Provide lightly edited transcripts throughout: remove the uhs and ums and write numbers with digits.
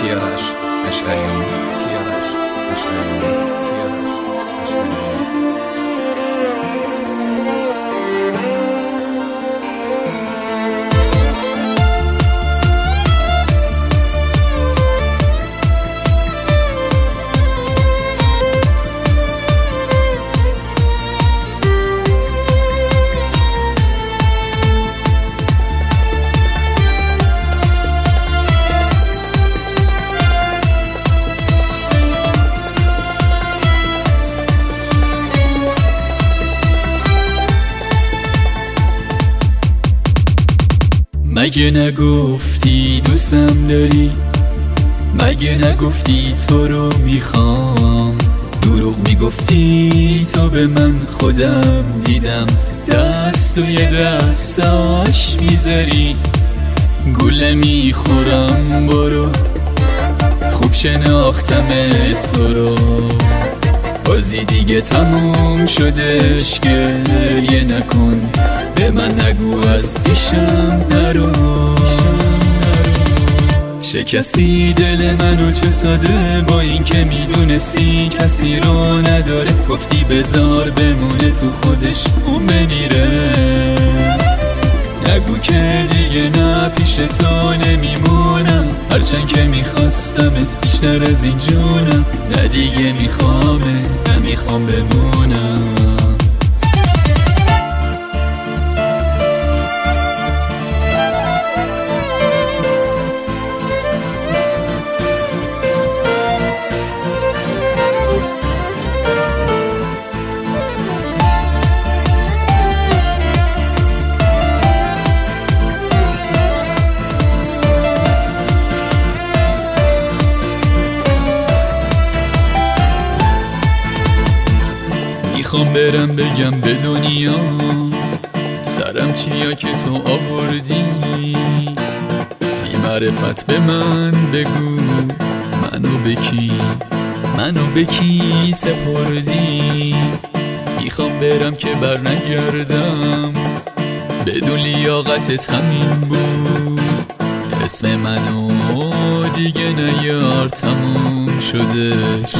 کیارش اشعریان کیارش اشعریان کیارش اشعریان. مگه نگفتی دوستم داری؟ مگه نگفتی تو رو میخوام؟ دروغ میگفتی تو به من خودم دیدم دست توی دستاش میذاری. گوله میخورم برو خوب شناختمت تو رو، بازی دیگه تموم شدش گریه نکن، به من نگو از پیشم نرو. شکستی دل منو چه ساده، با این که میدونستی کسی رو نداره، گفتی بذار بمونه تو خودش اون بمیره. نگو که دیگه نه پیش تو نمیمونم، هرچند که میخواستمت بیشتر از این جونم. نه دیگه میخوامت نمیخوام بمونم. میخوام برم بگم به دنیا سرم چیا که تو آوردی، بی معرفت به من بگو منو به کی سپردی. میخوام برم که بر نگردم، بدون لیاقتت همین بود. اسم منو دیگه نیار، تموم شدش.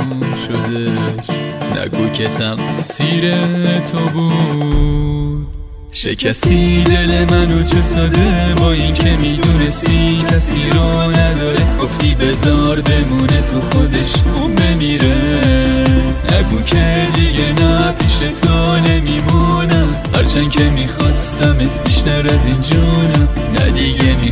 نگو که تقصیر تو بود. شکستی دل منو چه ساده، با این که میدونستی کسی رو نداره، گفتی بذار بمونه تو خودش اون بمیره. نگو که دیگه نه پیش تو نمیمونم، هرچند که میخواستمت بیشتر از این جونم. نه دیگه